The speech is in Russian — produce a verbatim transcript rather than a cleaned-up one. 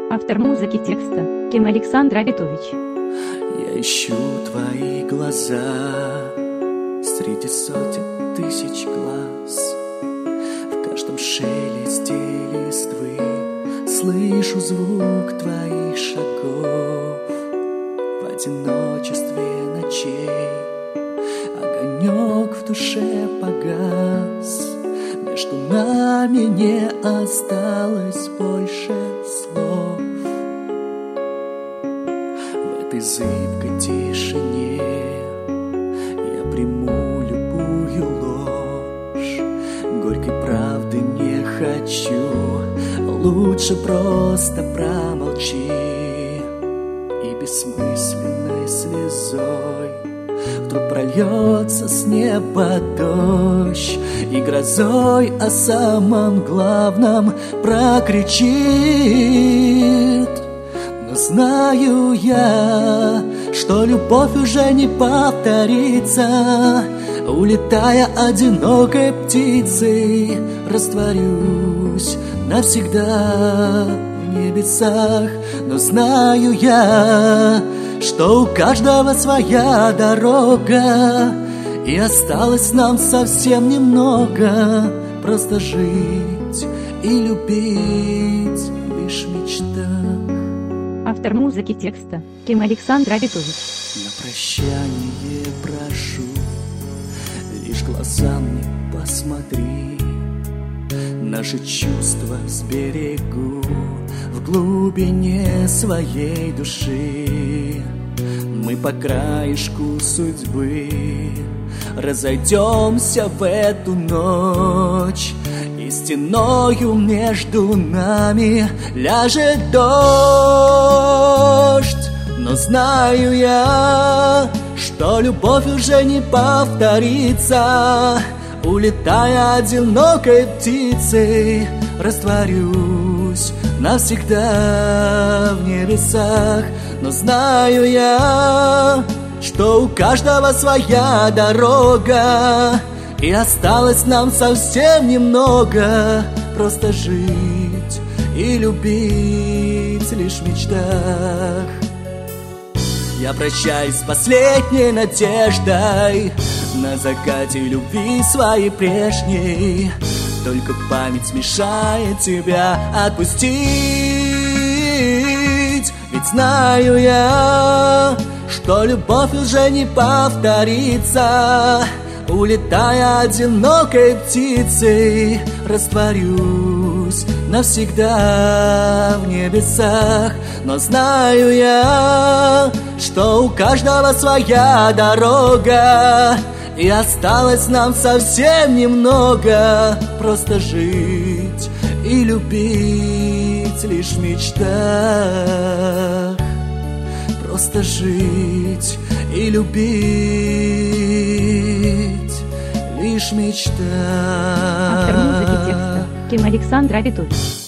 Автор музыки текста Ким Александр Абитович. Я ищу твои глаза среди сотен тысяч глаз. В каждом шелесте листвы слышу звук твоих шагов. В одиночестве ночей огонек в душе погас. Между нами не осталось больше слов. В этой зыбкой тишине я приму любую ложь. Горькой правды не хочу, лучше просто промолчи. И бессмысленной слезой вдруг прольется с неба дождь, и грозой о самом главном прокричит. Но знаю я, что любовь уже не повторится. Улетая одинокой птицей, растворюсь навсегда в небесах. Но знаю я, что у каждого своя дорога, и осталось нам совсем немного. Просто жить и любить лишь в мечтах. Автор музыки текста Ким Александр Абитович. На прощание прошу, лишь глаза мне посмотри. Наши чувства сберегу в глубине своей души. Мы по краешку судьбы разойдемся в эту ночь, и стеною между нами ляжет дождь. Но знаю я, что любовь уже не повторится. Улетая одинокой птицей, растворюсь навсегда в небесах. Но знаю я, что у каждого своя дорога, и осталось нам совсем немного. Просто жить и любить лишь в мечтах. Я прощаюсь с последней надеждой на закате любви своей прежней. Только память мешает тебя отпустить. Ведь знаю я, что любовь уже не повторится. Улетая одинокой птицей, растворюсь навсегда в небесах. Но знаю я, что у каждого своя дорога, и осталось нам совсем немного. Просто жить и любить лишь в мечтах. Просто жить и любить лишь в мечтах. Автор музыки текста Ким Александр Абитович.